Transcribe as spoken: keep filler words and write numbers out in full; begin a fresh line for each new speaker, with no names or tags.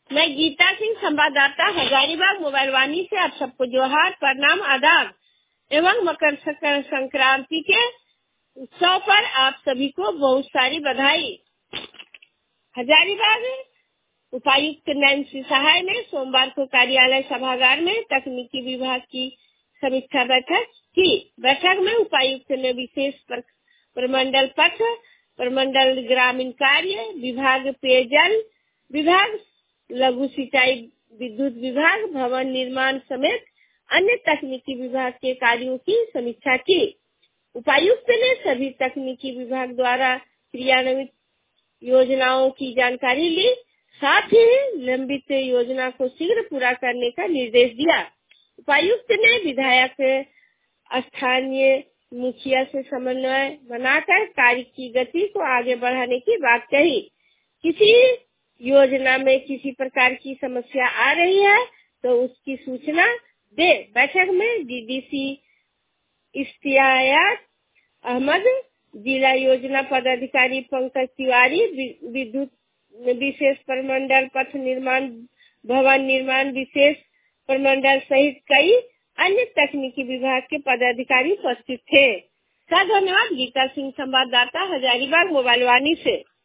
मैं गीता सिंह, संवाददाता हजारीबाग मोबाइल वाणी से आप सबको जोहार, प्रणाम, आदाब एवं मकर संक्रांति के उत्सव पर आप सभी को बहुत सारी बधाई। हजारीबाग उपायुक्त नैन्सी सहाय ने सोमवार को कार्यालय सभागार में तकनीकी विभाग की समीक्षा बैठक की। बैठक में उपायुक्त ने विशेष प्रमंडल पथ, प्रमंडल ग्रामीण कार्य विभाग, पेयजल विभाग, लघु सिंचाई विद्युत विभाग, भवन निर्माण समेत अन्य तकनीकी विभाग के कार्यों की समीक्षा की। उपायुक्त ने सभी तकनीकी विभाग द्वारा क्रियान्वित योजनाओं की जानकारी ली, साथ ही लंबित योजना को शीघ्र पूरा करने का निर्देश दिया। उपायुक्त ने विधायक, स्थानीय मुखिया से समन्वय बनाकर कार्य की गति को आगे बढ़ाने की बात कही। किसी योजना में किसी प्रकार की समस्या आ रही है तो उसकी सूचना दे। बैठक में डीडीसी इश्तियाक अहमद, जिला योजना पदाधिकारी पंकज तिवारी, विद्युत विशेष प्रमंडल पथ निर्माण, भवन निर्माण विशेष प्रमंडल सहित कई अन्य तकनीकी विभाग के पदाधिकारी उपस्थित थे। का धन्यवाद। गीता सिंह, संवाददाता हजारीबाग मोबाइल वाणी से।